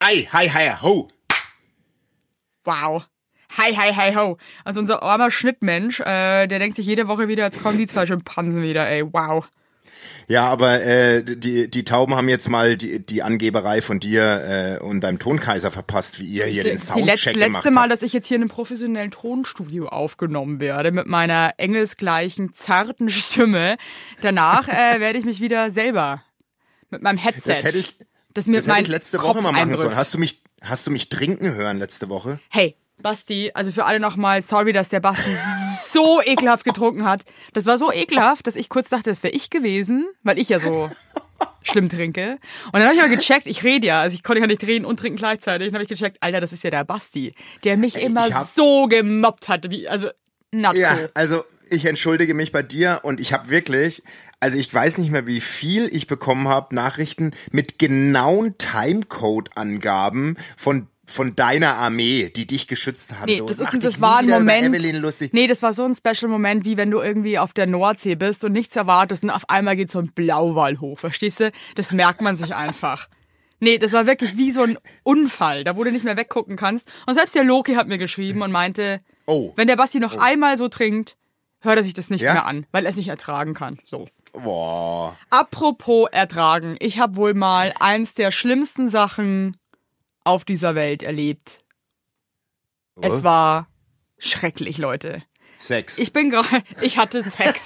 Ei, hi, hi, ho. Wow. Hi, hi, hi, ho. Also unser armer Schnittmensch, der denkt sich jede Woche wieder, jetzt kommen die 2 Schimpansen wieder, ey, wow. Ja, aber die Tauben haben jetzt mal die Angeberei von dir und deinem Tonkaiser verpasst, wie ihr hier den Soundcheck gemacht habt. Das letzte Mal, dass ich jetzt hier in einem professionellen Tonstudio aufgenommen werde, mit meiner engelsgleichen, zarten Stimme. Danach werde ich mich wieder selber mit meinem Headset. Das hätte ich letzte Woche mal machen sollen. Hast du mich trinken hören letzte Woche? Hey, Basti, also für alle nochmal, sorry, dass der Basti so ekelhaft getrunken hat. Das war so ekelhaft, dass ich kurz dachte, das wäre ich gewesen, weil ich ja so schlimm trinke. Und dann habe ich aber gecheckt, ich rede ja, also ich konnte ja nicht reden und trinken gleichzeitig. Und dann habe ich gecheckt, Alter, das ist ja der Basti, der mich immer so gemobbt hat. Ja, also ich entschuldige mich bei dir und ich habe wirklich, also ich weiß nicht mehr, wie viel ich bekommen habe, Nachrichten mit genauen Timecode-Angaben von deiner Armee, die dich geschützt haben. Nee, so, das war ein Moment. Nee, das war so ein Special-Moment, wie wenn du irgendwie auf der Nordsee bist und nichts erwartest und auf einmal geht so ein Blauwal hoch, verstehst du? Das merkt man sich einfach. Nee, das war wirklich wie so ein Unfall, da wo du nicht mehr weggucken kannst. Und selbst der Loki hat mir geschrieben und meinte, wenn der Basti noch einmal so trinkt, hört er sich das nicht mehr an, weil er es nicht ertragen kann. So. Boah. Apropos ertragen, ich habe wohl mal eins der schlimmsten Sachen auf dieser Welt erlebt. Es war schrecklich, Leute. Sex. Ich hatte Sex.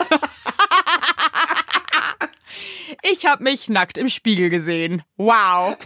Ich habe mich nackt im Spiegel gesehen. Wow.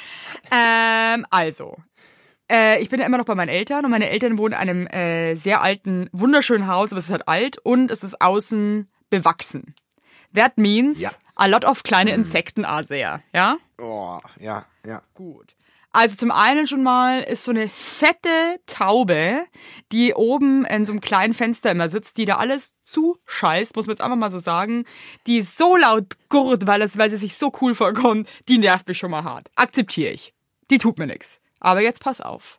Ich bin ja immer noch bei meinen Eltern und meine Eltern wohnen in einem sehr alten, wunderschönen Haus, aber es ist halt alt und es ist außen bewachsen. That means a lot of kleine Insekten are there, ja? Oh, ja. Gut. Also zum einen schon mal ist so eine fette Taube, die oben in so einem kleinen Fenster immer sitzt, die da alles zuscheißt, muss man jetzt einfach mal so sagen, die so laut gurrt, weil sie sich so cool vorkommt, die nervt mich schon mal hart. Akzeptiere ich. Die tut mir nichts. Aber jetzt pass auf.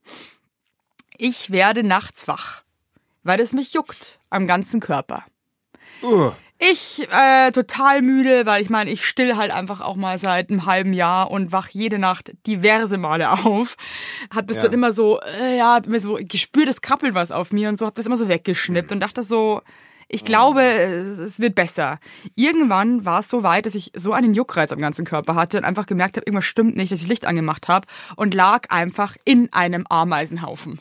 Ich werde nachts wach, weil es mich juckt am ganzen Körper. Ich total müde, weil ich meine, ich still halt einfach auch mal seit einem halben Jahr und wach jede Nacht diverse Male auf. Hab das dann immer so, hab mir so gespürt, es krabbelt was auf mir und so, hab das immer so weggeschnippt und dachte so, ich glaube, es wird besser. Irgendwann war es so weit, dass ich so einen Juckreiz am ganzen Körper hatte und einfach gemerkt habe, irgendwas stimmt nicht, dass ich das Licht angemacht habe und lag einfach in einem Ameisenhaufen.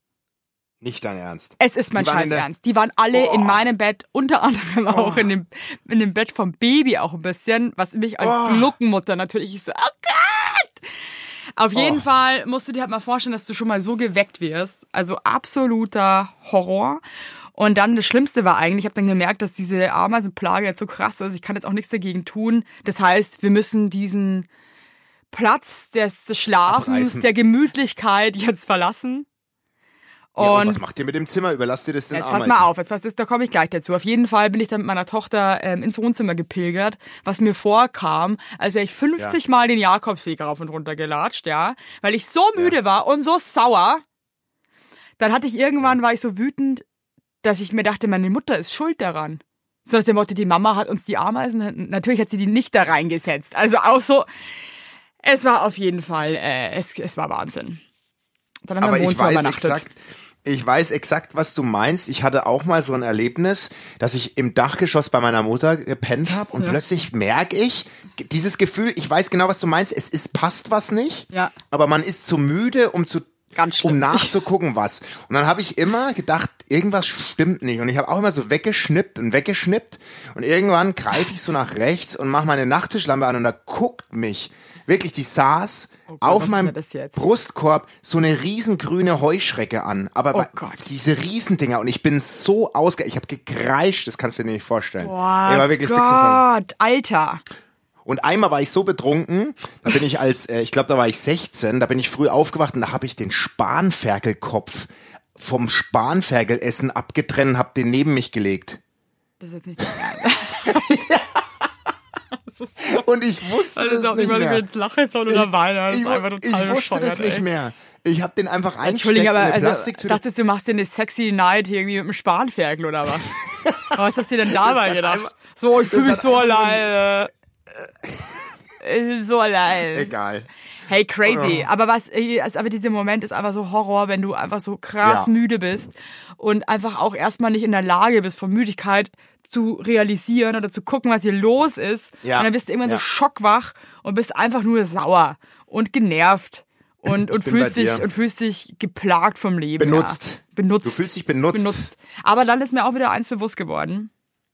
Nicht dein Ernst. Es ist mein scheiß Ernst. Die waren alle in meinem Bett, unter anderem auch in dem Bett vom Baby auch ein bisschen, was mich als Gluckenmutter natürlich, ich so, oh Gott! Auf jeden Fall musst du dir halt mal vorstellen, dass du schon mal so geweckt wirst. Also absoluter Horror. Und dann das Schlimmste war eigentlich, ich habe dann gemerkt, dass diese Ameisenplage jetzt so krass ist. Ich kann jetzt auch nichts dagegen tun. Das heißt, wir müssen diesen Platz des Schlafens, der Gemütlichkeit jetzt verlassen. Und was macht ihr mit dem Zimmer? Überlasst ihr das den Ameisen? Pass mal auf, da komme ich gleich dazu. Auf jeden Fall bin ich dann mit meiner Tochter ins Wohnzimmer gepilgert, was mir vorkam, als wäre ich 50 Mal den Jakobsweg rauf und runter gelatscht, weil ich so müde war und so sauer. Dann war ich so wütend, dass ich mir dachte, meine Mutter ist schuld daran. So nach dem Motto, die Mama hat uns die Ameisen, natürlich hat sie die nicht da reingesetzt. Also auch so, es war auf jeden Fall, es war Wahnsinn. Dann haben wir im Wohnzimmer übernachtet. Ich weiß exakt, was du meinst. Ich hatte auch mal so ein Erlebnis, dass ich im Dachgeschoss bei meiner Mutter gepennt habe und plötzlich merke ich, dieses Gefühl, ich weiß genau, was du meinst, passt was nicht, aber man ist zu müde, um nachzugucken, was. Und dann habe ich immer gedacht, irgendwas stimmt nicht. Und ich habe auch immer so weggeschnippt und irgendwann greife ich so nach rechts und mache meine Nachttischlampe an und da guckt mich wirklich, die saß auf meinem Brustkorb so eine riesengrüne Heuschrecke an. Aber diese Riesendinger. Und ich bin so ich habe gekreischt, das kannst du dir nicht vorstellen. Boah, war wirklich fix und fertig. Alter. Und einmal war ich so betrunken, da bin ich ich glaube, da war ich 16, da bin ich früh aufgewacht und da habe ich den Spanferkelkopf vom Spanferkelessen abgetrennt und habe den neben mich gelegt. Das ist jetzt nicht dein Ernst. Und ich wusste das nicht mehr. Ich weiß jetzt lachen soll oder weinen. Ich wusste das nicht mehr. Ich habe den einfach eingesteckt in eine Plastiktüte. Dachtest du, machst dir eine sexy Night irgendwie mit einem Spanferkel oder was? Was hast du denn dabei gedacht? So, ich fühle mich so alleine. So allein. Egal. Hey, crazy. Aber dieser Moment ist einfach so Horror, wenn du einfach so krass müde bist und einfach auch erstmal nicht in der Lage bist, vor Müdigkeit zu realisieren oder zu gucken, was hier los ist. Ja. Und dann bist du irgendwann so schockwach und bist einfach nur sauer und genervt und fühlst dich geplagt vom Leben. Benutzt. Ja. Benutzt. Du fühlst dich benutzt. Aber dann ist mir auch wieder eins bewusst geworden.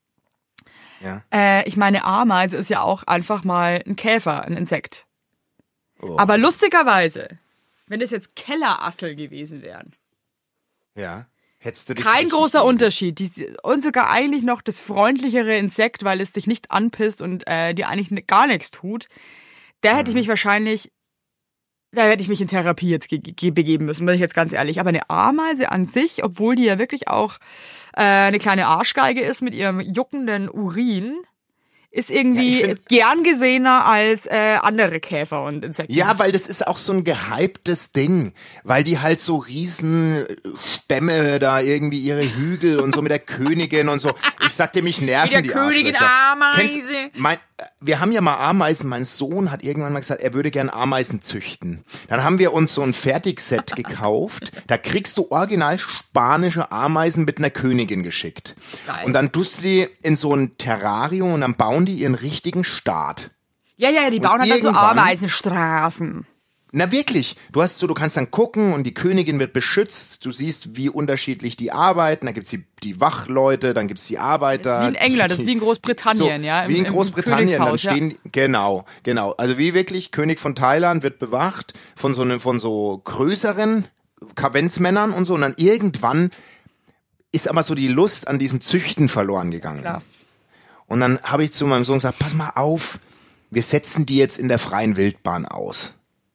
Ja. Ich meine, Ameise ist ja auch einfach mal ein Käfer, ein Insekt. Oh. Aber lustigerweise, wenn das jetzt Kellerassel gewesen wären, Ja. Hättest du dich kein richtig großer lieben. Unterschied. Und sogar eigentlich noch das freundlichere Insekt, weil es dich nicht anpisst und dir eigentlich gar nichts tut. Da hätte ich mich wahrscheinlich, da hätte ich mich in Therapie jetzt begeben müssen, bin ich jetzt ganz ehrlich. Aber eine Ameise an sich, obwohl die ja wirklich auch eine kleine Arschgeige ist mit ihrem juckenden Urin, ist irgendwie gern gesehener als andere Käfer und Insekten. Ja, weil das ist auch so ein gehyptes Ding, weil die halt so riesen Stämme da irgendwie ihre Hügel und so mit der Königin und so. Ich sag dir, mich nerven Mit die der Königin Arschlöcher. Ameise. Wir haben ja mal Ameisen, mein Sohn hat irgendwann mal gesagt, er würde gern Ameisen züchten. Dann haben wir uns so ein Fertigset gekauft, da kriegst du original spanische Ameisen mit einer Königin geschickt. Geil. Und dann tust du die in so ein Terrarium und dann bauen die ihren richtigen Staat. Ja, die bauen halt dann so irgendwann- Ameisenstraßen. Na wirklich, du kannst dann gucken und die Königin wird beschützt, du siehst, wie unterschiedlich die arbeiten, da gibt's die Wachleute, dann gibt's die Arbeiter. Das ist wie in England, das ist wie in Großbritannien, ja. Wie in Großbritannien, dann Königshaus, stehen, genau, also wie wirklich, König von Thailand wird bewacht von so größeren Kavenzmännern und so und dann irgendwann ist aber so die Lust an diesem Züchten verloren gegangen. Ja. Und dann habe ich zu meinem Sohn gesagt, pass mal auf, wir setzen die jetzt in der freien Wildbahn aus.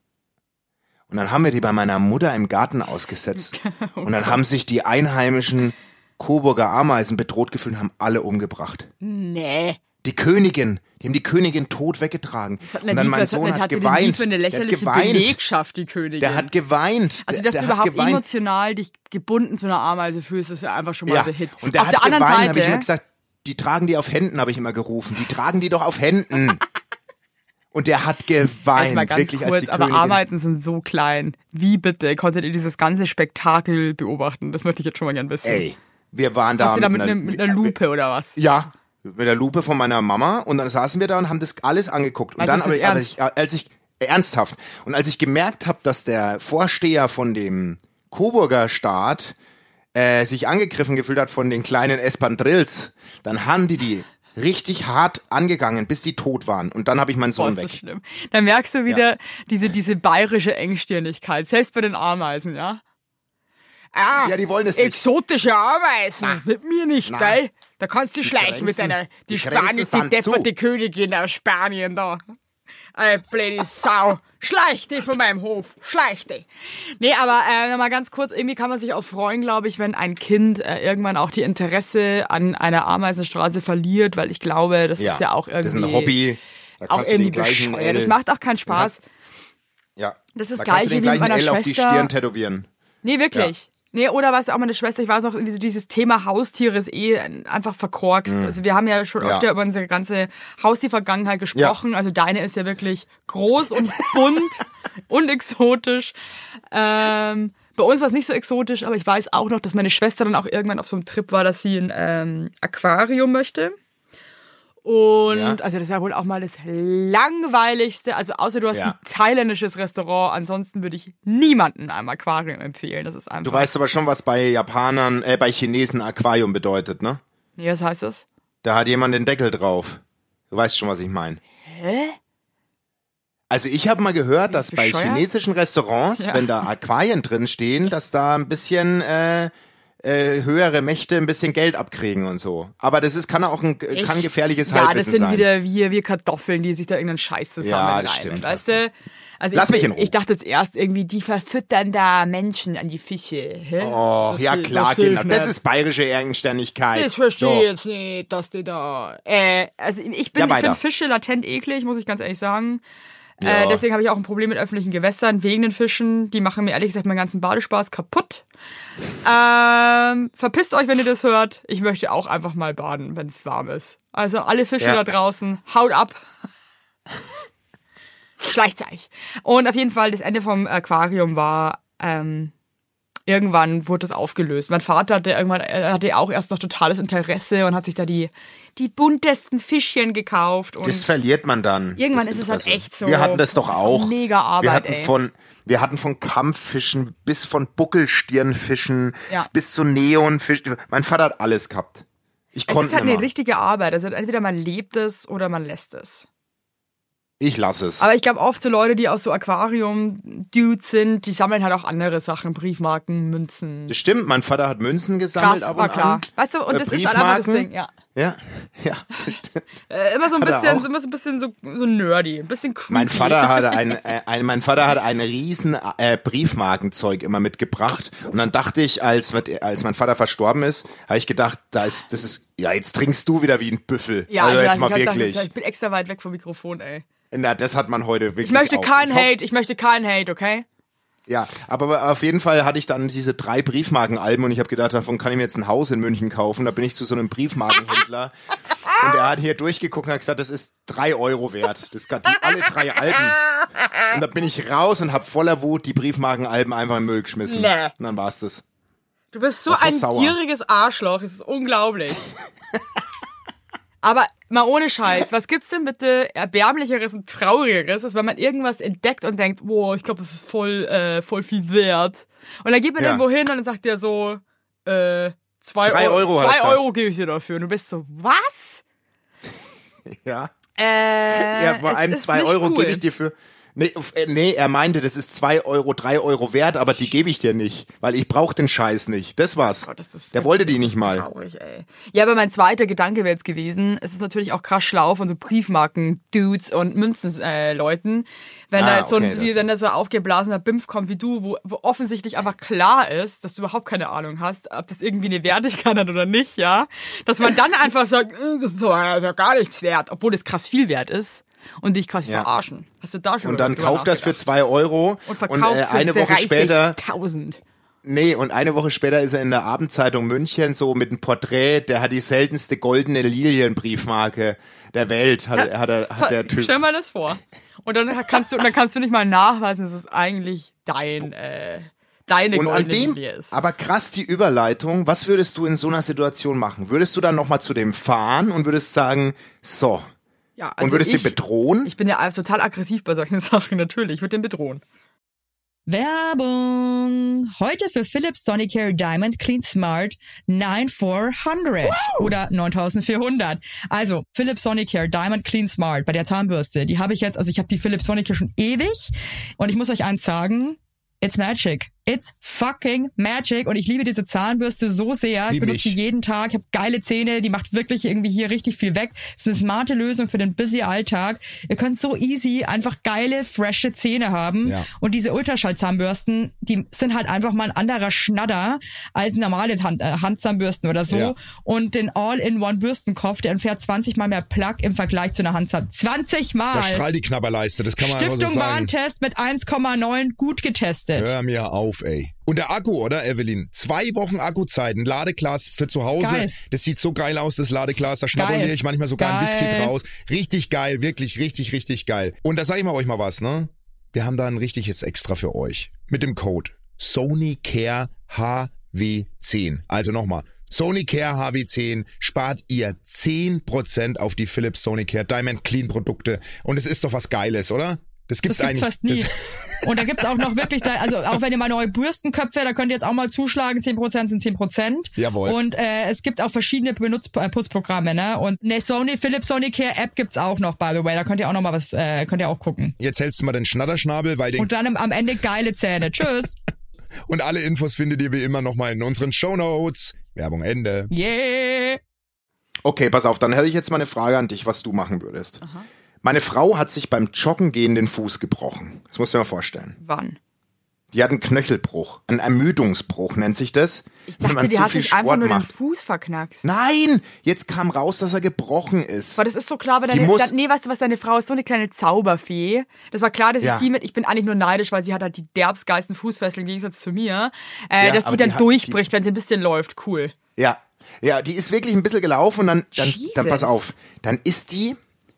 Und dann haben wir die bei meiner Mutter im Garten ausgesetzt. Und dann haben sich die einheimischen Coburger Ameisen bedroht gefühlt und haben alle umgebracht. Nee. Die Königin, die haben die Königin tot weggetragen. Und dann mein Sohn hat geweint. für eine Der hat lächerliche geweint. Belegschaft, die Königin. Der hat geweint. Also, dass der du hat überhaupt geweint. emotional dich gebunden zu einer Ameise fühlst, ist ja einfach schon mal Ja, der Hit. und der Auf hat der anderen geweint, habe ich immer Seite, gesagt, die tragen die auf Händen, habe ich immer gerufen. Die tragen die doch auf Händen. Und der hat geweint, jetzt mal ganz wirklich, als kurz, die aber Königin. Ameisen sind so klein. Wie bitte konntet ihr dieses ganze Spektakel beobachten? Das möchte ich jetzt schon mal gern wissen. Ey, wir waren Hast da du da mit einer Lupe oder was? Ja, mit der Lupe von meiner Mama und dann saßen wir da und haben das alles angeguckt. Und Also dann, ist das als ich ernsthaft, und als ich gemerkt habe, dass der Vorsteher von dem Coburger Staat sich angegriffen gefühlt hat von den kleinen Espandrills, dann haben die richtig hart angegangen, bis die tot waren. Und dann habe ich meinen Boah, Sohn ist das weg. schlimm. Da merkst du wieder diese bayerische Engstirnigkeit, selbst bei den Ameisen, ja? Ah, Ja, die wollen es nicht. exotische Ameisen. Mit mir nicht, Na. gell? Da kannst du schleichen mit Grenzen- deiner, die die Grenzen spanische sind depperte zu. Königin aus Spanien da. Blöde Sau. Schleich dich von meinem Hof. Schleich dich. Nee, aber nochmal ganz kurz, irgendwie kann man sich auch freuen, glaube ich, wenn ein Kind irgendwann auch die Interesse an einer Ameisenstraße verliert, weil ich glaube, das ist ja auch irgendwie... Das ist ein Hobby. Da Auch kannst du den irgendwie gleichen bescheuert. Das macht auch keinen Spaß. Ja. Das ist da das kannst du Gleiche den wie mit gleichen meiner L auf die Schwester. Stirn tätowieren. Nee, wirklich. Nee, oder was auch meine Schwester, ich weiß auch, dieses Thema Haustiere ist einfach verkorkst. Also wir haben ja schon öfter über unsere ganze Haustiervergangenheit gesprochen. Also deine ist ja wirklich groß und bunt und exotisch. Bei uns war es nicht so exotisch, aber ich weiß auch noch, dass meine Schwester dann auch irgendwann auf so einem Trip war, dass sie ein Aquarium möchte. Und also das ist ja wohl auch mal das langweiligste, also außer du hast ein thailändisches Restaurant, ansonsten würde ich niemandem ein Aquarium empfehlen. Das ist einfach. Du weißt aber schon, was bei Japanern, bei Chinesen Aquarium bedeutet, ne? Nee, was heißt das? Da hat jemand den Deckel drauf. Du weißt schon, was ich meine. Hä? Also ich habe mal gehört, dass bei bescheuert? chinesischen Restaurants, wenn da Aquarien drin stehen, dass da ein bisschen höhere Mächte ein bisschen Geld abkriegen und so. Aber das kann auch ein gefährliches Ja, das Halbwissen sind sein. wieder wir Kartoffeln, die sich da irgendeinen Scheiß zusammenreimen. das stimmt. Weißt du? Also Lass mich in Ruhe. Ich dachte jetzt erst irgendwie, die verfüttern da Menschen an die Fische. Hä? Oh, ja klar, versteh ich Kinder. Das nicht. ist bayerische Eigenständigkeit. Das verstehe So. ich jetzt nicht, dass die da... also ich finde Fische latent eklig, muss ich ganz ehrlich sagen. Ja. Deswegen habe ich auch ein Problem mit öffentlichen Gewässern, wegen den Fischen. Die machen mir ehrlich gesagt meinen ganzen Badespaß kaputt. Verpisst euch, wenn ihr das hört. Ich möchte auch einfach mal baden, wenn es warm ist. Also alle Fische da draußen, haut ab. Schleicht's euch. Und auf jeden Fall, das Ende vom Aquarium war, irgendwann wurde das aufgelöst. Mein Vater hatte auch erst noch totales Interesse und hat sich da die buntesten Fischchen gekauft. Und das verliert man dann. Irgendwann ist es halt echt so. Wir hatten das doch auch. Mega Arbeit, wir hatten von Kampffischen bis von Buckelstirnfischen Ja. bis zu Neonfischen. Mein Vater hat alles gehabt. Ich Es konnte ist halt nicht eine mehr. richtige Arbeit. Also entweder man lebt es oder man lässt es. Ich lasse es. Aber ich glaube oft so Leute, die auch so Aquarium-Dudes sind, die sammeln halt auch andere Sachen, Briefmarken, Münzen. Das stimmt, mein Vater hat Münzen gesammelt Krass, ab war und klar. an. Weißt du, und das ist halt einfach das Briefmarken. Ding, ja. Ja, das stimmt. Immer so ein Hat er bisschen, auch. immer so ein bisschen so nerdy, ein bisschen creepy. Mein Vater hatte ein riesen Briefmarkenzeug immer mitgebracht und dann dachte ich, als mein Vater verstorben ist, habe ich gedacht, jetzt trinkst du wieder wie ein Büffel. Ja, also ja, jetzt mal ich hab wirklich. gedacht, ich bin extra weit weg vom Mikrofon, ey. Na, das hat man heute wirklich. Ich möchte auch. keinen hoffe- Hate, okay? Ja, aber auf jeden Fall hatte ich dann diese 3 Briefmarkenalben und ich habe gedacht, davon kann ich mir jetzt ein Haus in München kaufen. Da bin ich zu so einem Briefmarkenhändler und der hat hier durchgeguckt und hat gesagt, das ist 3 Euro wert. Alle 3 Alben. Und da bin ich raus und habe voller Wut die Briefmarkenalben einfach im Müll geschmissen. Nee. Und dann war's das. Du bist so Das ist so ein sauer. gieriges Arschloch, es ist unglaublich. Aber mal ohne Scheiß, was gibt's denn bitte Erbärmlicheres und Traurigeres, als wenn man irgendwas entdeckt und denkt, boah, ich glaube, das ist voll viel wert. Und dann geht man Ja. irgendwo hin und dann sagt der so, 2 3 Euro hat er 2 gesagt. Euro gebe ich dir dafür. Und du bist so, was? Ja. Ja, vor es allem ist 2 nicht Euro cool. gebe ich dir für. Nee, er meinte, das ist 2 Euro, 3 Euro wert, aber die gebe ich dir nicht, weil ich brauche den Scheiß nicht. Das war's. Gott, das ist- Der wollte die das nicht ist mal. Traurig, ey. Ja, aber mein zweiter Gedanke wäre jetzt gewesen, es ist natürlich auch krass schlau von so Briefmarken-Dudes und Münzen-Leuten, wenn da jetzt wenn da so aufgeblasener Bimpf kommt wie du, wo offensichtlich einfach klar ist, dass du überhaupt keine Ahnung hast, ob das irgendwie eine Wertigkeit hat oder nicht, ja, dass man dann einfach sagt, das ist ja gar nichts wert, obwohl das krass viel wert ist. Und dich quasi verarschen. Hast du da schon Und dann drüber kauft das für nachgedacht? 2 Euro und verkauft für eine Woche später 30.000. Nee, und eine Woche später ist er in der Abendzeitung München so mit einem Porträt, der hat die seltenste goldene Lilienbriefmarke der Welt, hat der Typ. Stell mal das vor. Und dann kannst du nicht mal nachweisen, dass es eigentlich deine Und an goldene dem, Lilie ist. aber krass die Überleitung, was würdest du in so einer Situation machen? Würdest du dann nochmal zu dem fahren und würdest sagen, so, Ja, und würdest ihn bedrohen? Ich bin ja total aggressiv bei solchen Sachen, natürlich. Ich würde den bedrohen. Werbung. Heute für Philips Sonicare Diamond Clean Smart 9400 oder 9400. Also Philips Sonicare Diamond Clean Smart bei der Zahnbürste. Die habe ich jetzt, also ich habe die Philips Sonicare schon ewig und ich muss euch eins sagen, it's magic. It's fucking magic und ich liebe diese Zahnbürste so sehr. Ich benutze die jeden Tag, ich habe geile Zähne, die macht wirklich irgendwie hier richtig viel weg. Es ist eine smarte Lösung für den busy Alltag. Ihr könnt so easy einfach geile, frische Zähne haben. Ja. Und diese Ultraschallzahnbürsten, die sind halt einfach mal ein anderer Schnadder als normale Handzahnbürsten oder so. Ja. Und den All-in-One-Bürstenkopf, der entfernt 20 Mal mehr Plug im Vergleich zu einer Handzahn. 20 Mal! Da strahlt die Knabberleiste, das kann man einfach so Stiftung sagen. Warentest mit 1,9 gut getestet. Hör mir auf, ey. Und der Akku, oder, Evelyn? 2 Wochen Akkuzeit, ein Ladeglas für zu Hause. Geil. Das sieht so geil aus, das Ladeglas. Da Geil. schnabuliere ich manchmal sogar ein Whisky Geil. draus. Richtig geil, wirklich, richtig, richtig geil. Und da sage ich mal euch mal was, ne? Wir haben da ein richtiges Extra für euch. Mit dem Code SonyCare HW10. Also nochmal. SonyCare HW10 spart ihr 10% auf die Philips SonyCare Diamond Clean Produkte. Und es ist doch was Geiles, oder? Das gibt's Das gibt's eigentlich fast nie. das- Und da gibt's auch noch wirklich, also auch wenn ihr mal neue Bürstenköpfe, da könnt ihr jetzt auch mal zuschlagen, 10% sind 10%. Jawohl. Und es gibt auch verschiedene Putzprogramme, ne? Und eine Philips Sonicare App gibt's auch noch, by the way. Da könnt ihr auch noch mal was, könnt ihr auch gucken. Jetzt hältst du mal den Schnatterschnabel, weil den Und dann am Ende geile Zähne. Tschüss. und alle Infos findet ihr wie immer nochmal in unseren Shownotes. Werbung Ende. Yeah. Okay, pass auf, dann hätte ich jetzt mal eine Frage an dich, was du machen würdest. Meine Frau hat sich beim Joggen den Fuß gebrochen. Das musst du dir mal vorstellen. Wann? Die hat einen Knöchelbruch, einen Ermüdungsbruch nennt sich das. Ich wenn dachte, man die zu hat viel sich einfach Sport nur den macht. Fuß verknackst. Nein, jetzt kam raus, dass er gebrochen ist. Aber das ist so klar, weil Die muss- weißt du was, deine Frau ist so eine kleine Zauberfee. Das war klar, dass Ja. ich bin eigentlich nur neidisch, weil sie hat halt die derbsgeilsten Fußfesseln im Gegensatz zu mir, dass aber die dann die hat- durchbricht, wenn sie ein bisschen läuft. Cool. Ja, die ist wirklich ein bisschen gelaufen und dann pass Jesus. auf, dann ist die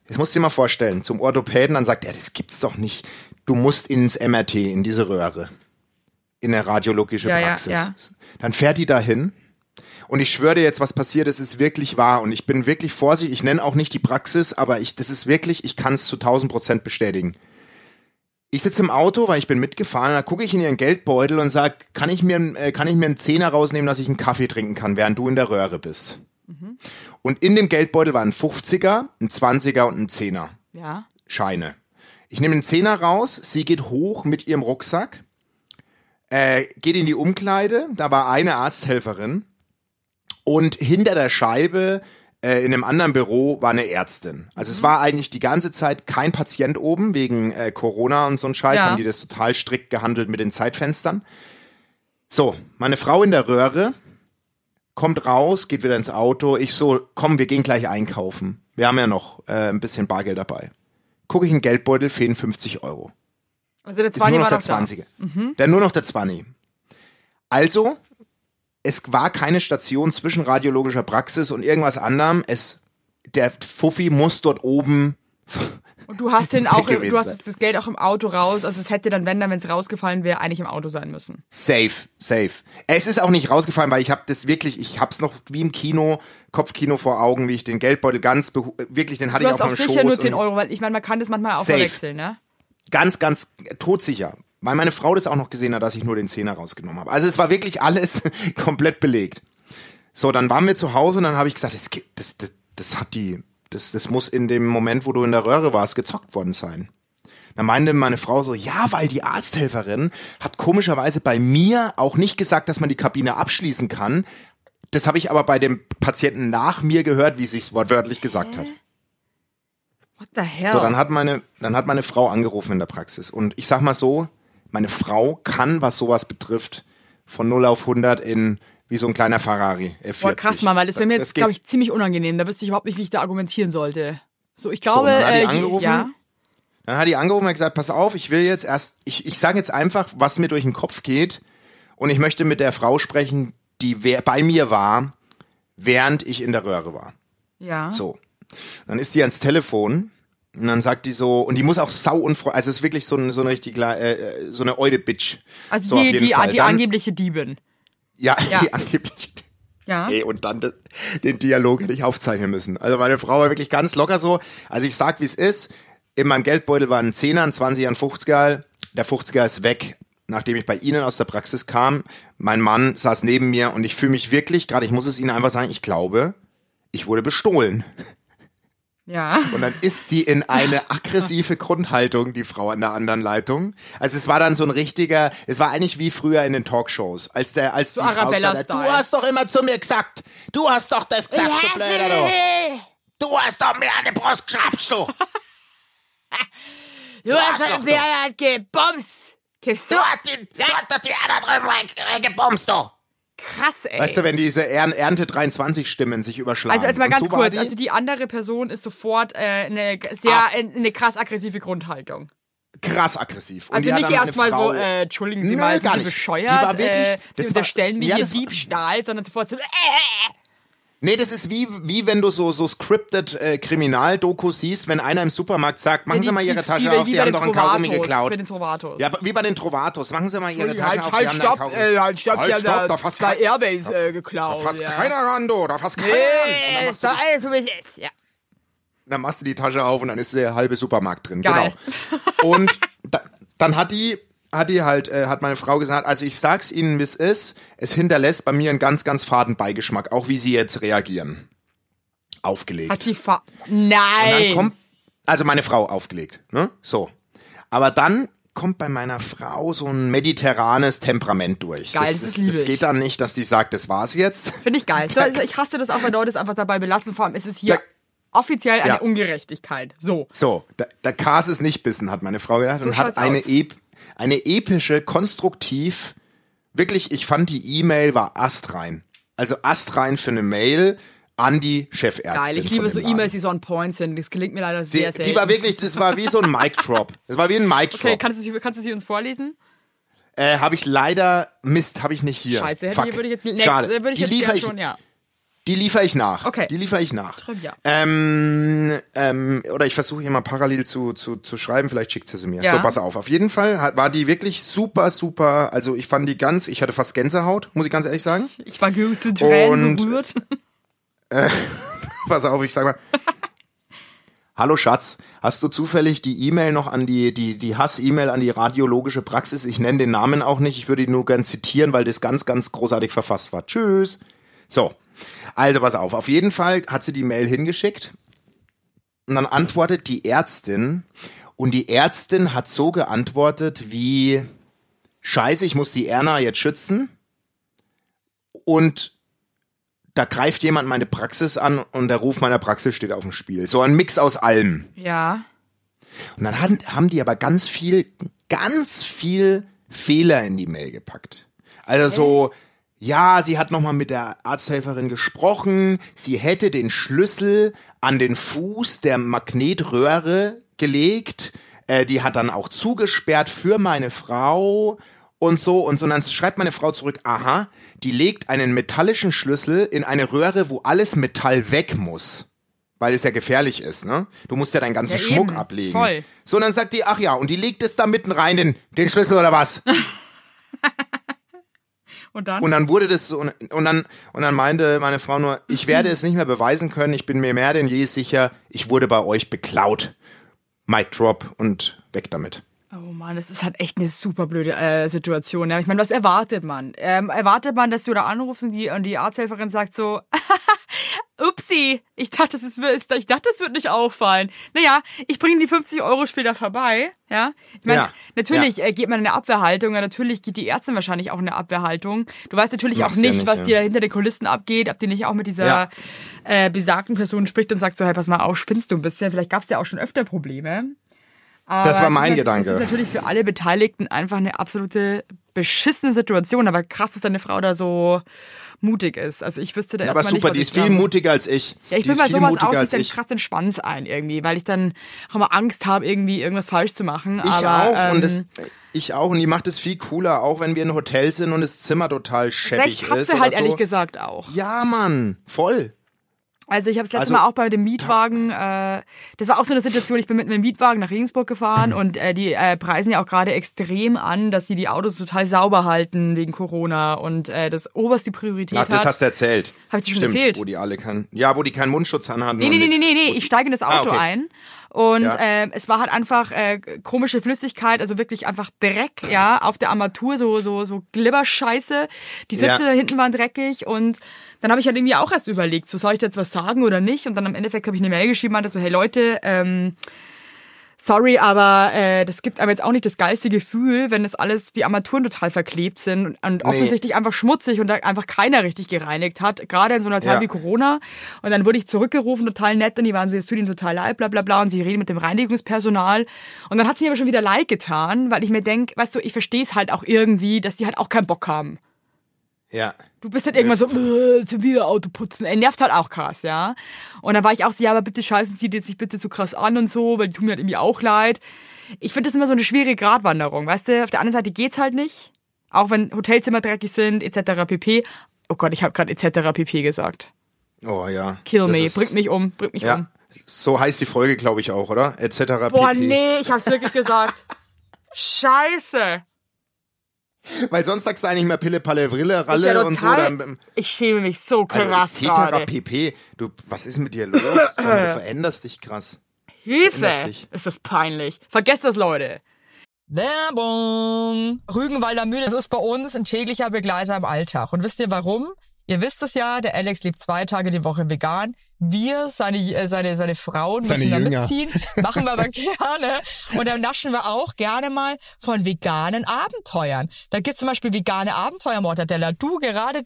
Das musst du dir mal vorstellen, zum Orthopäden, dann sagt er, das gibt's doch nicht. Du musst ins MRT, in diese Röhre, in eine radiologische Praxis. Ja. Dann fährt die dahin und ich schwöre dir jetzt, was passiert ist, ist wirklich wahr und ich bin wirklich vorsichtig, ich nenne auch nicht die Praxis, aber das ist wirklich, ich kann es zu 1000% bestätigen. Ich sitze im Auto, weil ich bin mitgefahren, da gucke ich in ihren Geldbeutel und sage, kann ich mir einen Zehner rausnehmen, dass ich einen Kaffee trinken kann, während du in der Röhre bist. Mhm. Und in dem Geldbeutel waren ein 50er, ein 20er und ein 10er. Ja. Scheine. Ich nehme einen 10er raus, sie geht hoch mit ihrem Rucksack, geht in die Umkleide, da war eine Arzthelferin und hinter der Scheibe in einem anderen Büro war eine Ärztin. Also es war eigentlich die ganze Zeit kein Patient oben, wegen Corona und so ein Scheiß, haben die das total strikt gehandelt mit den Zeitfenstern. So, meine Frau in der Röhre, kommt raus, geht wieder ins Auto. Ich so, komm, wir gehen gleich einkaufen. Wir haben ja noch ein bisschen Bargeld dabei. Gucke ich in den Geldbeutel, fehlen 50 Euro. Also der Ist nur 20 noch war der noch da. 20er. Der nur noch der 20. Also, es war keine Station zwischen radiologischer Praxis und irgendwas anderem. Der Fuffi muss dort oben. Und du hast den auch, gewesen du hast das Geld auch im Auto raus. Also es hätte dann, wenn es rausgefallen wäre, eigentlich im Auto sein müssen. Safe. Es ist auch nicht rausgefallen, weil ich hab's noch wie im Kino, Kopfkino vor Augen, wie ich den Geldbeutel wirklich, den hatte Du ich hast auf auch meinem sicher Schoß. nur 10 Euro, weil ich meine, man kann das manchmal auch Safe. verwechseln, ne? Ganz, ganz todsicher. Weil meine Frau das auch noch gesehen hat, dass ich nur den Zehner rausgenommen habe. Also es war wirklich alles komplett belegt. So, dann waren wir zu Hause und dann habe ich gesagt, das muss in dem Moment, wo du in der Röhre warst, gezockt worden sein. Dann meinte meine Frau so, ja, weil die Arzthelferin hat komischerweise bei mir auch nicht gesagt, dass man die Kabine abschließen kann. Das habe ich aber bei dem Patienten nach mir gehört, wie sie es wortwörtlich gesagt hat. What the hell? So, dann hat meine Frau angerufen in der Praxis. Und ich sag mal so, meine Frau kann, was sowas betrifft, von 0 auf 100 in wie so ein kleiner Ferrari F40. Boah, krass, Mann, weil das wäre mir jetzt, glaube ich, ziemlich unangenehm. Da wüsste ich überhaupt nicht, wie ich da argumentieren sollte. So, ich glaube, dann hat die angerufen, ja. Dann hat die angerufen und gesagt, pass auf, ich sage jetzt einfach, was mir durch den Kopf geht und ich möchte mit der Frau sprechen, die bei mir war, während ich in der Röhre war. Ja. So. Dann ist die ans Telefon und dann sagt die so, und die muss auch sauunfreundlich, also es ist wirklich so eine richtig, so eine Eude-Bitch. Also so, die angebliche Diebin. Ja, die angebliche. Ja. Ey, und dann den Dialog hätte ich aufzeichnen müssen. Also meine Frau war wirklich ganz locker so. Also ich sag, wie es ist. In meinem Geldbeutel waren ein 10er, ein 20er, ein 50er. Der 50er ist weg, nachdem ich bei Ihnen aus der Praxis kam. Mein Mann saß neben mir und ich fühle mich wirklich, gerade ich muss es Ihnen einfach sagen, ich glaube, ich wurde bestohlen. Ja. Und dann ist die in eine aggressive Grundhaltung, die Frau an der anderen Leitung. Also es war dann so ein richtiger, es war eigentlich wie früher in den Talkshows, als die Frau gesagt hat, du hast doch immer zu mir gesagt, du hast doch das gesagt, du Blöder, du. Du hast doch mir an die Brust geschraubt, du. Du hast mir gebumst. Du hast doch die anderen drüben gebumst, du. Krass, ey. Weißt du, wenn diese Ernte 23 Stimmen sich überschlagen. Also mal und ganz so kurz, also die andere Person ist sofort eine krass aggressive Grundhaltung. Krass aggressiv. Und also nicht erstmal so, entschuldigen Sie mal, sind Sie bescheuert? Die war wirklich, Sie unterstellen mir hier Diebstahl, sondern sofort so, Nee, das ist wie wenn du so scripted Kriminaldokus siehst, wenn einer im Supermarkt sagt, machen Sie mal Ihre Tasche auf, Sie haben doch einen Kaugummi geklaut. Bei den Trovatos. Ja, wie bei den Trovatos. Machen Sie mal Ihre Tasche auf, halt, Sie haben einen Kaugummi. Stopp, Sie haben da zwei Airways geklaut. Da fasst keiner ran, du. Da fasst keiner ran. Ist doch alles so wie es ist, ja. Dann machst du die Tasche auf und dann ist der halbe Supermarkt drin. Geil. Genau. Und dann hat meine Frau gesagt, also ich sag's Ihnen, wie es ist, es hinterlässt bei mir einen ganz, ganz faden Beigeschmack, auch wie Sie jetzt reagieren. Aufgelegt. Hat sie Nein! Und dann kommt, also meine Frau aufgelegt, ne? So. Aber dann kommt bei meiner Frau so ein mediterranes Temperament durch. Geil, das geht dann nicht, dass die sagt, das war's jetzt. Finde ich geil. Also ich hasse das auch, wenn Leute es einfach dabei belassen. Vor allem ist es hier offiziell eine Ungerechtigkeit. So. Der Kas ist nicht bissen, hat meine Frau gedacht, und hat eine epische, konstruktiv, wirklich, ich fand die E-Mail war astrein. Also astrein für eine Mail an die Chefärztin. Geil, ich liebe so E-Mails, die so on point sind. Das gelingt mir leider sehr selten. Die war wirklich, das war wie so ein Mic-Drop. Das war wie ein Mic-Drop. Okay, kannst du sie uns vorlesen? Habe ich leider, habe ich nicht hier. Scheiße, Fuck. würde ich jetzt Schade. gerne schon, ja. Die liefere ich nach. Okay. Die liefere ich nach. Ja. Oder ich versuche hier mal parallel zu schreiben, vielleicht schickt sie mir. Ja. So, pass auf. Auf jeden Fall war die wirklich super, super, also ich fand die ich hatte fast Gänsehaut, muss ich ganz ehrlich sagen. Ich war zu Tränen berührt. Pass auf, ich sag mal. Hallo Schatz, hast du zufällig die E-Mail noch an die Hass-E-Mail an die radiologische Praxis? Ich nenne den Namen auch nicht, ich würde ihn nur gern zitieren, weil das ganz, ganz großartig verfasst war. Tschüss. So, also pass auf jeden Fall hat sie die Mail hingeschickt und dann antwortet die Ärztin und die Ärztin hat so geantwortet wie, Scheiße, ich muss die Erna jetzt schützen und da greift jemand meine Praxis an und der Ruf meiner Praxis steht auf dem Spiel. So ein Mix aus allem. Ja. Und dann haben die aber ganz viel Fehler in die Mail gepackt. Also so, ja, sie hat nochmal mit der Arzthelferin gesprochen, sie hätte den Schlüssel an den Fuß der Magnetröhre gelegt, die hat dann auch zugesperrt für meine Frau und so. Und dann schreibt meine Frau zurück, aha, die legt einen metallischen Schlüssel in eine Röhre, wo alles Metall weg muss. Weil es ja gefährlich ist, ne? Du musst ja deinen ganzen Schmuck eben. ablegen. Voll. So, und dann sagt die, ach ja, und die legt es da mitten rein, den Schlüssel oder was? Und dann? Und dann wurde das so, und dann meinte meine Frau nur, ich werde es nicht mehr beweisen können, ich bin mir mehr denn je sicher, ich wurde bei euch beklaut. Mic drop und weg damit. Oh Mann, das ist halt echt eine super blöde Situation. Ja. Ich meine, was erwartet man? Erwartet man, dass du da anrufst und die Arzthelferin sagt so, upsi, ich dachte, das wird nicht auffallen. Naja, ich bringe die 50 € später vorbei. Ja, ich meine, natürlich geht man in eine Abwehrhaltung, ja, natürlich geht die Ärztin wahrscheinlich auch in eine Abwehrhaltung. Du weißt natürlich auch nicht, was dir hinter den Kulissen abgeht, ob die nicht auch mit dieser besagten Person spricht und sagt so, hey, pass mal auf, spinnst du ein bisschen. Vielleicht gab es ja auch schon öfter Probleme. Aber das war mein Gedanke. Das ist natürlich für alle Beteiligten einfach eine absolute beschissene Situation. Aber krass, dass deine Frau da so mutig ist. Also ich wüsste da erstmal nicht, super, die ist viel mutiger als ich. Ja, ich bin bei sowas auch, zieht dann krass den Schwanz ein irgendwie, weil ich dann auch mal Angst habe, irgendwie irgendwas falsch zu machen. Ich auch und die macht es viel cooler, auch wenn wir in Hotel sind und das Zimmer total scheppig ist. Recht hat sie halt ehrlich gesagt auch. Ja, Mann, voll. Also ich habe das letzte Mal auch bei dem Mietwagen, das war auch so eine Situation, ich bin mit einem Mietwagen nach Regensburg gefahren und die preisen ja auch gerade extrem an, dass sie die Autos total sauber halten wegen Corona und das oberste Priorität hat. Ach, das hast du erzählt. Hab ich dir schon erzählt? Wo die alle wo die keinen Mundschutz anhaben. Nee, ich steige in das Auto okay. ein. Und es war halt einfach komische Flüssigkeit, also wirklich einfach Dreck, ja, auf der Armatur, so Glibberscheiße. Die Sitze da hinten waren dreckig und dann habe ich halt irgendwie auch erst überlegt, so soll ich da jetzt was sagen oder nicht? Und dann am Endeffekt habe ich eine Mail geschrieben, meinte so, hey Leute, sorry, aber das gibt aber jetzt auch nicht das geilste Gefühl, wenn das alles, die Armaturen total verklebt sind und offensichtlich einfach schmutzig und da einfach keiner richtig gereinigt hat, gerade in so einer Zeit wie Corona. Und dann wurde ich zurückgerufen, total nett, und die waren so, es tut ihnen total leid, bla bla bla, und sie reden mit dem Reinigungspersonal. Und dann hat es mir aber schon wieder leid getan, weil ich mir denke, weißt du, ich verstehe es halt auch irgendwie, dass die halt auch keinen Bock haben. Ja. Du bist halt irgendwann so, zu wieder Auto putzen. Nervt halt auch krass, ja. Und dann war ich auch so, ja, aber bitte scheißen Sie jetzt nicht bitte so krass an und so, weil die tun mir halt irgendwie auch leid. Ich finde das immer so eine schwierige Gratwanderung, weißt du? Auf der anderen Seite geht's halt nicht. Auch wenn Hotelzimmer dreckig sind, etc. pp. Oh Gott, ich habe gerade etc. pp gesagt. Oh ja. Kill me, bringt mich um. So heißt die Folge, glaube ich auch, oder? Etc. pp. Boah, nee, ich hab's wirklich gesagt. Scheiße. Weil sonst sagst du eigentlich mehr Pille, Palle, Vrille, Ralle ja und so. Ich schäme mich so krass gerade. Etc. pp. Du, was ist mit dir los? Du veränderst dich krass. Hilfe! Ist das peinlich. Vergesst das, Leute. Werbung! Rügenwalder Mühle, das ist bei uns ein täglicher Begleiter im Alltag. Und wisst ihr warum? Ihr wisst es ja, der Alex lebt 2 Tage die Woche vegan. Wir, seine Frauen, müssen da mitziehen. Machen wir aber gerne. Und dann naschen wir auch gerne mal von veganen Abenteuern. Da gibt's zum Beispiel vegane Abenteuer-Mortadella. Du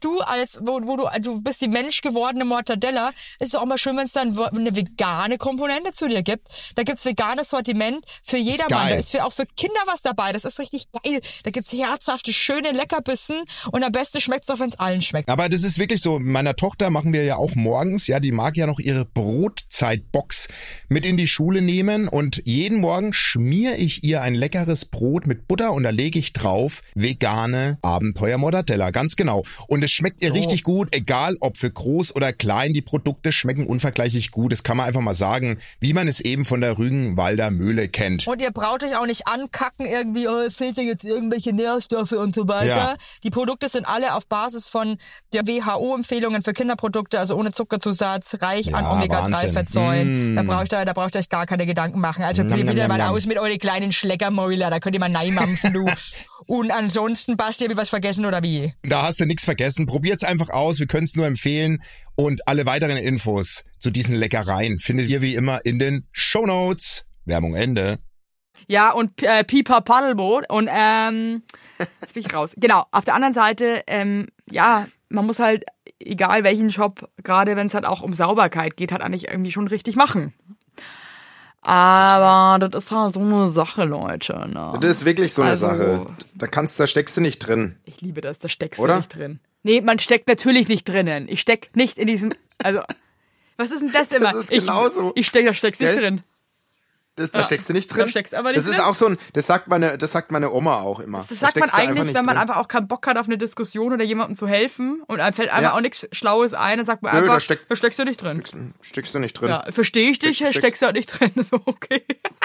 du bist die menschgewordene Mortadella. Ist doch auch mal schön, wenn es dann eine vegane Komponente zu dir gibt. Da gibt's veganes Sortiment für jedermann. Da ist auch für Kinder was dabei. Das ist richtig geil. Da gibt's herzhafte, schöne Leckerbissen. Und am besten schmeckt's doch, wenn's allen schmeckt. Aber das ist wirklich so, meiner Tochter machen wir ja auch morgens, ja, die mag ja noch ihre Brotzeitbox mit in die Schule nehmen und jeden Morgen schmiere ich ihr ein leckeres Brot mit Butter und da lege ich drauf vegane Abenteuer-Mortadella, ganz genau. Und es schmeckt ihr richtig gut, egal ob für groß oder klein, die Produkte schmecken unvergleichlich gut. Das kann man einfach mal sagen, wie man es eben von der Rügenwalder Mühle kennt. Und ihr braucht euch auch nicht ankacken irgendwie, oh, es fehlt dir jetzt irgendwelche Nährstoffe und so weiter. Ja. Die Produkte sind alle auf Basis von der WHO-Empfehlungen für Kinderprodukte, also ohne Zuckerzusatz, reich an Omega-3-Fettsäuren. Da braucht ihr euch gar keine Gedanken machen. Also probiert wieder mal aus mit euren kleinen Schleckermäuler, da könnt ihr mal neimampfen, du. Und ansonsten, Basti, hab ich was vergessen oder wie? Da hast du nichts vergessen. Probiert's einfach aus. Wir können es nur empfehlen. Und alle weiteren Infos zu diesen Leckereien findet ihr wie immer in den Shownotes. Werbung Ende. Ja, und Pipa Paddelboot und jetzt bin ich raus. Genau, auf der anderen Seite, ja, man muss halt, egal welchen Job, gerade wenn es halt auch um Sauberkeit geht, halt eigentlich irgendwie schon richtig machen. Aber das ist halt so eine Sache, Leute. Ne? Das ist wirklich so eine Also, Sache. Da steckst du nicht drin. Ich liebe das, da steckst Oder? du nicht drin. Nee, man steckt natürlich nicht drinnen. Ich steck nicht in diesem, also, was ist denn das immer? Das ist genauso. Da steckst du nicht Gell? drin. Da steckst du nicht drin. Da steckst du aber nicht das ist drin. auch so ein, das sagt meine Oma auch immer. Das Da sagt man steckst du eigentlich, nicht wenn man drin. einfach auch keinen Bock hat auf eine Diskussion oder jemandem zu helfen und einem fällt einfach Ja. auch nichts Schlaues ein, dann sagt man Nö, einfach, da steckst du nicht drin. Steckst du nicht drin. Ja, verstehe ich dich, steckst du halt nicht drin. So, okay.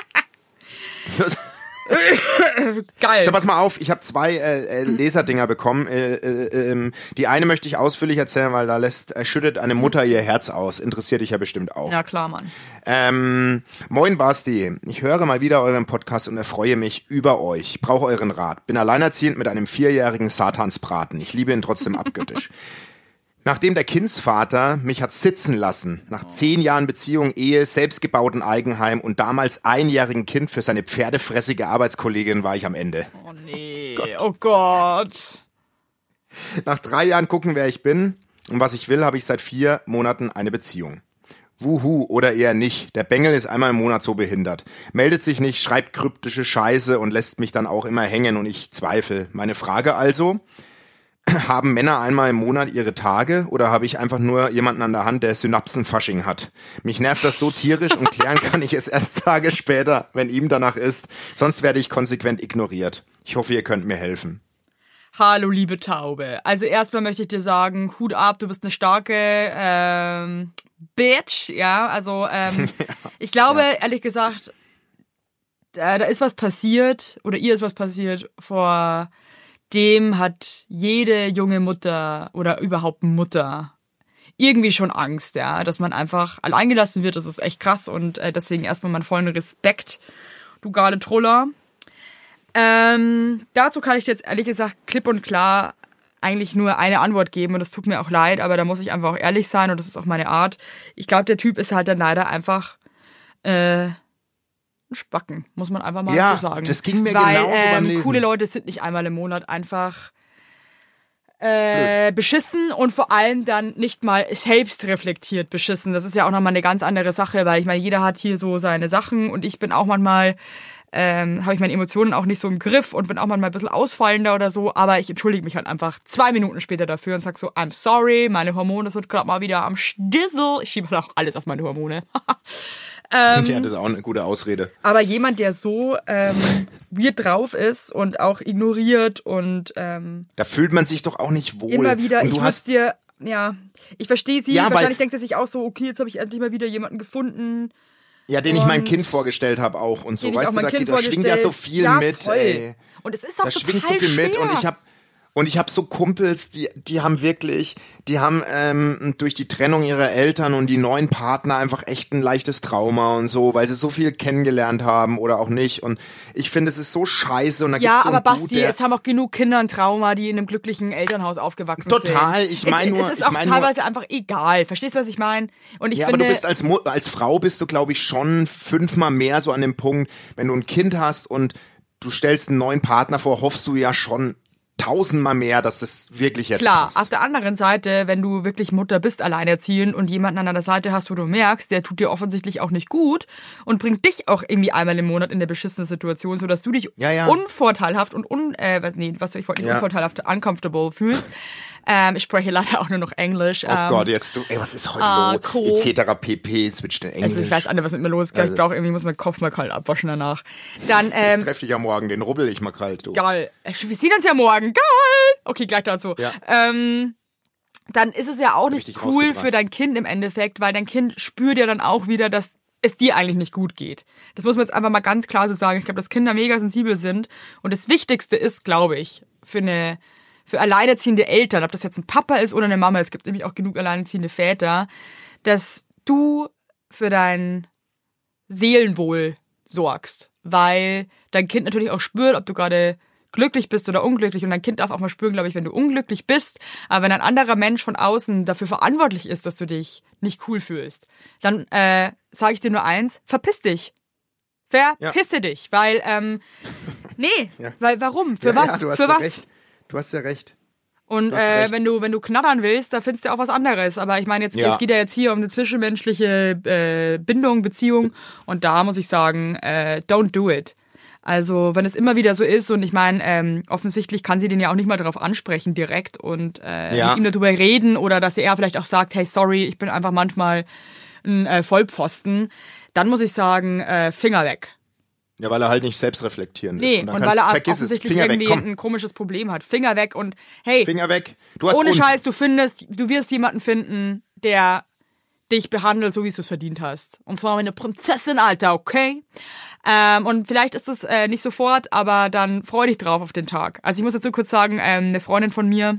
Geil. So, pass mal auf, ich habe 2 Leserdinger bekommen. Die eine möchte ich ausführlich erzählen, weil da schüttet eine Mutter ihr Herz aus. Interessiert dich ja bestimmt auch. Ja, klar, Mann. Moin Basti, ich höre mal wieder euren Podcast und erfreue mich über euch. Ich brauche euren Rat. Bin alleinerziehend mit einem 4-jährigen Satansbraten. Ich liebe ihn trotzdem abgöttisch. Nachdem der Kindsvater mich hat sitzen lassen, nach 10 Jahren Beziehung, Ehe, selbstgebauten Eigenheim und damals 1-jährigen Kind für seine pferdefressige Arbeitskollegin, war ich am Ende. Oh nee, oh Gott. Nach 3 Jahren gucken, wer ich bin und was ich will, habe ich seit 4 Monaten eine Beziehung. Wuhu, oder eher nicht. Der Bengel ist einmal im Monat so behindert. Meldet sich nicht, schreibt kryptische Scheiße und lässt mich dann auch immer hängen und ich zweifle. Meine Frage also: Haben Männer einmal im Monat ihre Tage oder habe ich einfach nur jemanden an der Hand, der Synapsenfasching hat? Mich nervt das so tierisch und klären kann ich es erst Tage später, wenn ihm danach ist. Sonst werde ich konsequent ignoriert. Ich hoffe, ihr könnt mir helfen. Hallo, liebe Taube. Also erstmal möchte ich dir sagen, Hut ab, du bist eine starke Bitch, ja. Also ich glaube, ehrlich gesagt, da ist was passiert oder ihr ist was passiert, vor dem hat jede junge Mutter oder überhaupt Mutter irgendwie schon Angst, ja, dass man einfach alleingelassen wird. Das ist echt krass und deswegen erstmal meinen vollen Respekt, du geile Troller. Dazu kann ich jetzt ehrlich gesagt klipp und klar eigentlich nur eine Antwort geben und das tut mir auch leid, aber da muss ich einfach auch ehrlich sein und das ist auch meine Art. Ich glaube, der Typ ist halt dann leider einfach ein Spacken, muss man einfach mal so sagen. Das ging mir weil, genauso beim Lesen. Coole Leute sind nicht einmal im Monat einfach beschissen und vor allem dann nicht mal selbst reflektiert beschissen. Das ist ja auch nochmal eine ganz andere Sache, weil ich meine, jeder hat hier so seine Sachen und ich bin auch manchmal habe ich meine Emotionen auch nicht so im Griff und bin auch manchmal ein bisschen ausfallender oder so, aber ich entschuldige mich halt einfach 2 Minuten später dafür und sag so, I'm sorry, meine Hormone sind gerade mal wieder am Stissel. Ich schiebe halt auch alles auf meine Hormone. Ja, das ist auch eine gute Ausrede. Aber jemand, der so weird drauf ist und auch ignoriert und Da fühlt man sich doch auch nicht wohl. immer wieder, Und ich du muss hast, dir, ja, ich verstehe sie, Ja, wahrscheinlich weil- denkt er sich auch so, okay, jetzt habe ich endlich mal wieder jemanden gefunden. ja, den ich meinem und Kind vorgestellt habe auch und so, den ich auch weißt du, meinem Kind da schwingt ja so vorgestellt. viel Ja, mit, voll. ey. Und es ist auch Da total schwingt so viel mit schwer. und ich hab so Kumpels, die haben durch die Trennung ihrer Eltern und die neuen Partner einfach echt ein leichtes Trauma und so, weil sie so viel kennengelernt haben oder auch nicht und ich finde, es ist so scheiße und da Ja, gibt's so aber einen Basti, Dude, es haben auch genug Kinder ein Trauma, die in einem glücklichen Elternhaus aufgewachsen Total, sind. ich mein nur- Es ist ich auch mein nur- teilweise einfach egal. Verstehst du, was ich meine? Und ich ja, finde, aber du bist als Frau bist du, glaube ich, schon 5-mal mehr so an dem Punkt, wenn du ein Kind hast und du stellst einen neuen Partner vor, hoffst du ja schon 1000-mal mehr, dass das wirklich jetzt klar, passt. auf der anderen Seite, wenn du wirklich Mutter bist, alleinerziehend und jemanden an deiner Seite hast, wo du merkst, der tut dir offensichtlich auch nicht gut und bringt dich auch irgendwie einmal im Monat in eine beschissene Situation, sodass du dich Ja, ja. unvorteilhaft und unvorteilhaft, uncomfortable fühlst, Ich spreche leider auch nur noch Englisch. Oh Gott, jetzt was ist heute los? cool. Etc. pp. Switcht in Englisch. Also ich weiß nicht, was mit mir los ist. Ich brauche irgendwie, muss meinen Kopf mal kalt abwaschen danach. Dann, ich treffe dich ja morgen, den rubbel ich mal kalt, du. Geil. Wir sehen uns ja morgen. Geil. Okay, gleich dazu. Ja. Dann ist es ja auch nicht cool für dein Kind im Endeffekt, weil dein Kind spürt ja dann auch wieder, dass es dir eigentlich nicht gut geht. Das muss man jetzt einfach mal ganz klar so sagen. Ich glaube, dass Kinder mega sensibel sind. Und das Wichtigste ist, glaube ich, für alleinerziehende Eltern, ob das jetzt ein Papa ist oder eine Mama, es gibt nämlich auch genug alleinerziehende Väter, dass du für dein Seelenwohl sorgst. Weil dein Kind natürlich auch spürt, ob du gerade glücklich bist oder unglücklich. Und dein Kind darf auch mal spüren, glaube ich, wenn du unglücklich bist. Aber wenn ein anderer Mensch von außen dafür verantwortlich ist, dass du dich nicht cool fühlst, dann sage ich dir nur eins, verpiss dich. Verpisse dich. Weil, weil warum? Für was? Ja, Für was? Recht. Du hast ja recht. Und wenn du knattern willst, da findest du auch was anderes. Aber ich meine, es geht ja jetzt hier um eine zwischenmenschliche Bindung, Beziehung. Und da muss ich sagen, don't do it. Also wenn es immer wieder so ist und ich meine, offensichtlich kann sie den ja auch nicht mal darauf ansprechen direkt und mit ihm darüber reden oder dass er vielleicht auch sagt, hey, sorry, ich bin einfach manchmal ein Vollpfosten, dann muss ich sagen, Finger weg. Ja, weil er halt nicht selbst reflektieren ist. Nee, und weil er offensichtlich irgendwie ein komisches Problem hat. Finger weg und hey, Finger weg. Du hast ohne Scheiß, du wirst jemanden finden, der dich behandelt, so wie du es verdient hast. Und zwar wie eine Prinzessin, Alter, okay? Und vielleicht ist das nicht sofort, aber dann freu dich drauf auf den Tag. Also ich muss dazu kurz sagen, eine Freundin von mir,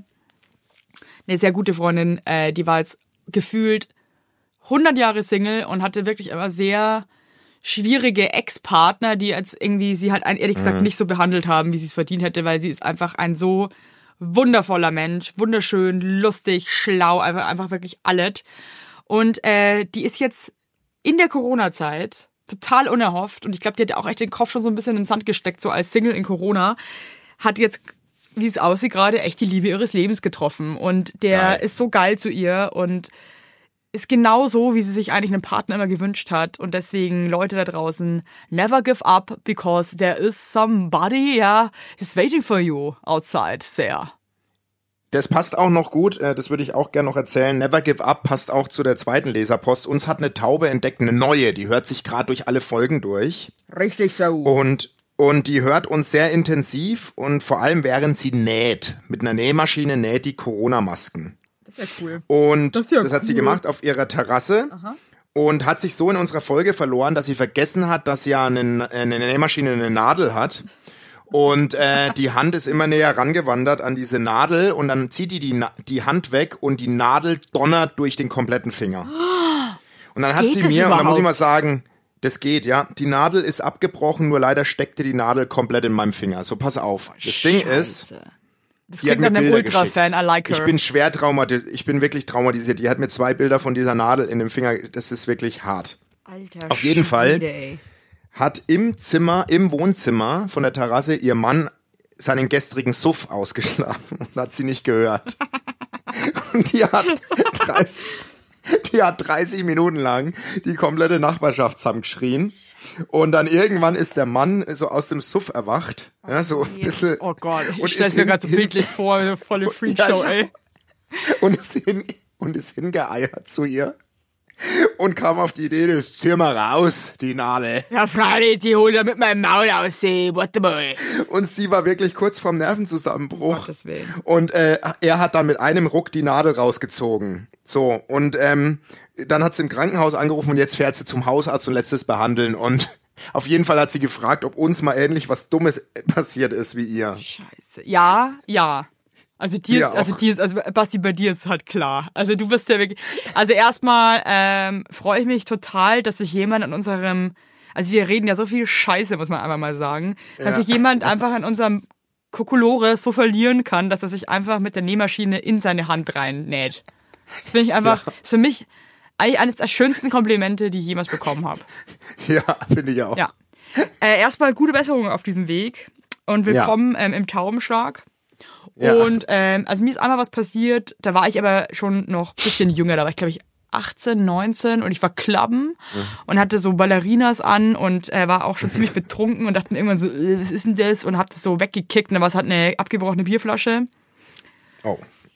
eine sehr gute Freundin, die war jetzt gefühlt 100 Jahre Single und hatte wirklich immer sehr schwierige Ex-Partner, die jetzt irgendwie sie halt ehrlich gesagt nicht so behandelt haben, wie sie es verdient hätte, weil sie ist einfach ein so wundervoller Mensch, wunderschön, lustig, schlau, einfach wirklich alles. Und die ist jetzt in der Corona-Zeit total unerhofft und ich glaube, die hat auch echt den Kopf schon so ein bisschen im Sand gesteckt, so als Single in Corona, hat jetzt, wie es aussieht, gerade echt die Liebe ihres Lebens getroffen und der ist so geil zu ihr und ist genau so, wie sie sich eigentlich einen Partner immer gewünscht hat und deswegen, Leute da draußen, never give up, because there is somebody, is waiting for you outside, there. Das passt auch noch gut, das würde ich auch gerne noch erzählen. Never Give Up passt auch zu der zweiten Leserpost. Uns hat eine Taube entdeckt, eine neue, die hört sich gerade durch alle Folgen durch. Richtig so. Und die hört uns sehr intensiv und vor allem während sie näht. Mit einer Nähmaschine näht die Corona-Masken. Das ist ja cool. Und das hat sie gemacht auf ihrer Terrasse. Aha. Und hat sich so in unserer Folge verloren, dass sie vergessen hat, dass ja eine Nähmaschine eine Nadel hat. Und die Hand ist immer näher rangewandert an diese Nadel und dann zieht die Hand weg und die Nadel donnert durch den kompletten Finger. Und dann hat sie mir, und da muss ich mal sagen, das geht, ja. Die Nadel ist abgebrochen, nur leider steckte die Nadel komplett in meinem Finger. So, pass auf. Das Ding ist, das klingt nach einem Ultra-Fan, I like her. Ich bin schwer traumatisiert, ich bin wirklich traumatisiert. Die hat mir 2 Bilder von dieser Nadel in dem Finger, das ist wirklich hart. Alter, auf jeden Fall. Ey. Hat im Wohnzimmer von der Terrasse ihr Mann seinen gestrigen Suff ausgeschlafen und hat sie nicht gehört. Und die hat 30 Minuten lang die komplette Nachbarschaft zusammengeschrien. Und dann irgendwann ist der Mann so aus dem Suff erwacht. Ja, so ein bisschen. Oh Gott, ich stell's mir gerade so bildlich vor, eine volle Freakshow, ey. Und ist hingeeiert zu ihr. Und kam auf die Idee, das zieh mal raus, die Nadel. Ja, Freilich, die holt er mit meinem Maul aus, warte mal. Und sie war wirklich kurz vorm Nervenzusammenbruch. Gottes Willen. Und er hat dann mit einem Ruck die Nadel rausgezogen. So, und dann hat sie im Krankenhaus angerufen und jetzt fährt sie zum Hausarzt und lässt es behandeln. Und auf jeden Fall hat sie gefragt, ob uns mal ähnlich was Dummes passiert ist wie ihr. Scheiße. Ja. Also Basti, bei dir ist halt klar. Also du bist ja wirklich, also erstmal freue ich mich total, dass sich jemand an unserem, also wir reden ja so viel Scheiße, muss man einfach mal sagen, dass sich jemand einfach an unserem Kokolore so verlieren kann, dass er sich einfach mit der Nähmaschine in seine Hand reinnäht. Das finde ich einfach, ist für mich eigentlich eines der schönsten Komplimente, die ich jemals bekommen habe. Ja, finde ich auch. Ja. Erstmal gute Besserung auf diesem Weg und willkommen im Taubenschlag. Ja. Und also mir ist einmal was passiert, da war ich aber schon noch ein bisschen jünger, da war ich glaube ich 18, 19 und ich war klappen und hatte so Ballerinas an und war auch schon ziemlich betrunken und dachte mir irgendwann so, was ist denn das? Und hab das so weggekickt und dann war es halt eine abgebrochene Bierflasche. Oh,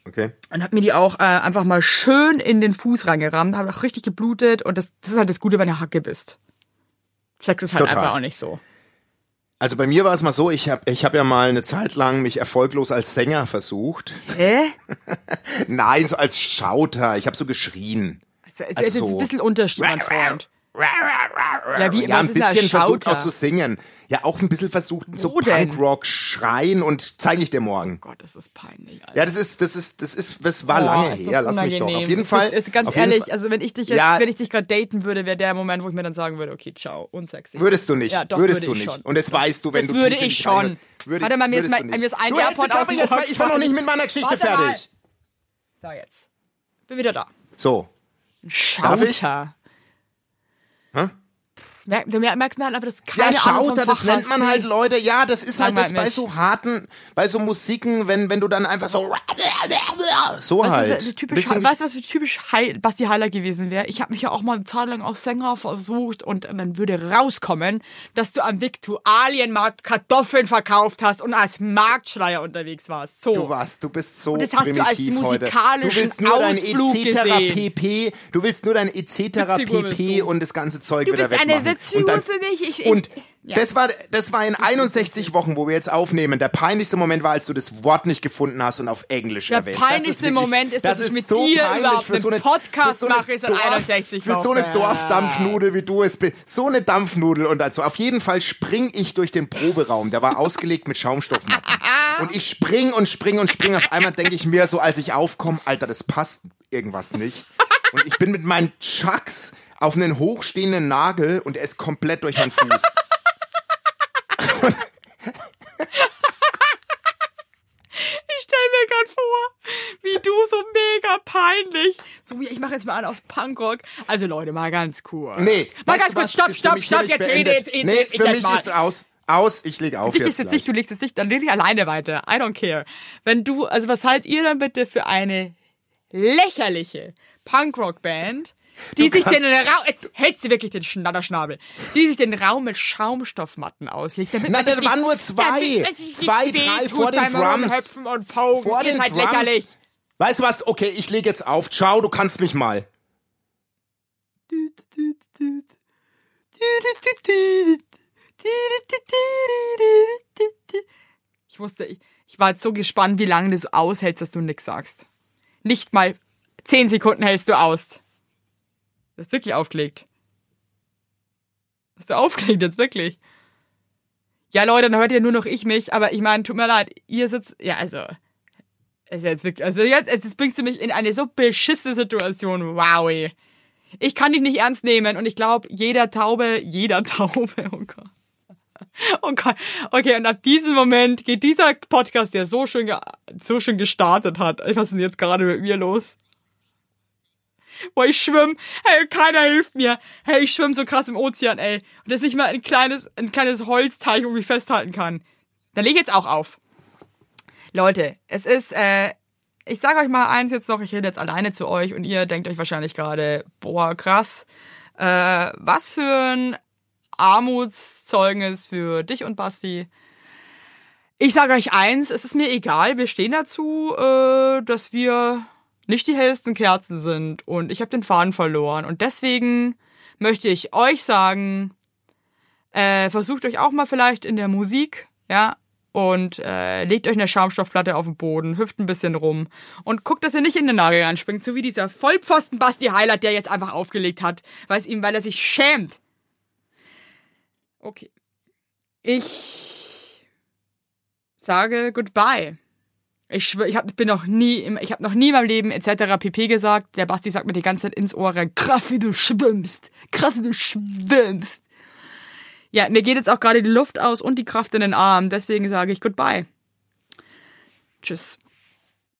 Okay. Und hab mir die auch einfach mal schön in den Fuß reingerammt, habe auch richtig geblutet und das ist halt das Gute, wenn du Hacke bist. Sex ist halt Total. einfach auch nicht so. Also bei mir war es mal so, ich hab ja mal eine Zeit lang mich erfolglos als Sänger versucht. Hä? Nein, so als Schauter. Ich habe so geschrien. Es ist jetzt ein bisschen Unterschied, mein Freund. Ja, wie, Ja, was ein ist bisschen versucht Schauter? auch zu singen. Ja, auch ein bisschen versucht so Wo denn? Punkrock schreien und zeige ich dir morgen. Gott, das ist peinlich, Alter. Ja, das war lange ist das her. Lass mich doch. unangenehm. Auf jeden Fall. Ist ganz auf jeden ehrlich, Fall- also wenn ich dich gerade daten würde, wäre der Moment, wo ich mir dann sagen würde, okay, ciao, unsexy. Würdest du nicht. Ja, doch, würdest würde du ich nicht. schon. Und das weißt du, wenn Das du würde tief in ich dich schon. rein- Warte mal, mir ist würdest du ein nicht. AirPod Du hältst die aus Klappe dem jetzt, Ohr weil ich war noch nicht mit meiner Geschichte Warte mal. fertig. So, jetzt. Bin wieder da. So. Darf ich? Schauter. Hä? Du merkst mir halt einfach, dass du keine Ja, Ahnung vom Schauter, das Fach nennt hast, man ne? halt, Leute. Ja, das ist halt Sag das mal, bei Mensch. so harten, bei so Musiken, wenn du dann einfach so so Weißt du, halt. was für typisch, Bisschen weißt du, was für typisch Basti Heiler gewesen wäre? Ich habe mich ja auch mal eine Zeit lang als Sänger versucht und dann würde rauskommen, dass du am Viktualienmarkt Kartoffeln verkauft hast und als Marktschreier unterwegs warst. So. Du bist so Und das hast du als primitiv heute. musikalischen Du willst nur dein Ausflug etc. gesehen. pp. Du willst nur dein etc. Witzfigur bist pp. du. und das ganze Zeug Du wieder bist wegmachen. eine Witzfigur Und dann- für mich. Und ja. das war in 61 Wochen, wo wir jetzt aufnehmen. Der peinlichste Moment war, als du das Wort nicht gefunden hast und auf Englisch Der erwähnt. Das peinlichste wirklich- Moment ist, dass ich mit so dir peinlich überhaupt für einen so eine- Podcast für so eine mache, ist in 61 Für so eine Wochen. Dorfdampfnudel, wie du es bist. So eine Dampfnudel. Und also auf jeden Fall spring ich durch den Proberaum. Der war ausgelegt mit Schaumstoffmatten. Und ich spring und spring und spring. Auf einmal denke ich mir so, als ich aufkomme, Alter, das passt irgendwas nicht. Und ich bin mit meinen Chucks auf einen hochstehenden Nagel und er ist komplett durch meinen Fuß. Ich stell mir gerade vor, wie du so mega peinlich. So, ich mache jetzt mal an auf Punkrock. Also Leute, mal ganz kurz. Nee, Mal weißt ganz du kurz, was? stopp, Ist für stopp, mich stopp, hiermit jetzt rede beendet. jetzt. Nee, ich für jetzt mich mal. ist aus, ich leg auf Dich jetzt ist jetzt gleich. nicht, du legst jetzt nicht, dann rede ich alleine weiter. I don't care. Wenn du, also was haltet ihr dann bitte für eine lächerliche Punkrock-Band, die sich den Raum, jetzt hältst du wirklich den Schnatterschnabel, die sich den Raum mit Schaumstoffmatten auslegt, damit Na, man sich das waren nicht- nur zwei. damit man sich Zwei, nicht drei wehtut vor den beim Drums. Rumhüpfen und Pogen. Vor Ist den halt Drums. lächerlich. Weißt du was? Okay, ich leg jetzt auf. Ciao, du kannst mich mal. Ich war jetzt so gespannt, wie lange du so aushältst, dass du nichts sagst. Nicht mal 10 Sekunden hältst du aus. Du hast wirklich aufgelegt. Hast du aufgelegt jetzt wirklich? Ja, Leute, dann hört ja nur noch ich mich, aber ich meine, tut mir leid, ihr sitzt, ja, also jetzt wirklich, jetzt bringst du mich in eine so beschissene Situation, wow. Ich kann dich nicht ernst nehmen und ich glaube, jeder Taube, oh Gott. Oh Gott. Okay, und ab diesem Moment geht dieser Podcast, der so schön gestartet hat. Was ist denn jetzt gerade mit mir los? Boah, ich schwimme. Hey, keiner hilft mir. Hey, ich schwimme so krass im Ozean, ey. Und das ist nicht mal ein kleines Holzteich, wo ich festhalten kann. Dann leg ich jetzt auch auf. Leute, es ist, ich sage euch mal eins jetzt noch, ich rede jetzt alleine zu euch und ihr denkt euch wahrscheinlich gerade, boah, krass. Was für ein Armutszeugnis für dich und Basti. Ich sage euch eins, es ist mir egal, wir stehen dazu, dass wir nicht die hellsten Kerzen sind und ich habe den Faden verloren und deswegen möchte ich euch sagen, versucht euch auch mal vielleicht in der Musik, ja, und legt euch eine Schaumstoffplatte auf den Boden, hüpft ein bisschen rum und guckt, dass ihr nicht in den Nagel reinspringt, so wie dieser Vollpfosten Basti Highlight, der jetzt einfach aufgelegt hat, weil er sich schämt. Okay. Ich sage goodbye. Ich habe noch nie in meinem Leben etc. pp gesagt. Der Basti sagt mir die ganze Zeit ins Ohr, krass wie du schwimmst. Ja, mir geht jetzt auch gerade die Luft aus und die Kraft in den Arm. Deswegen sage ich goodbye. Tschüss.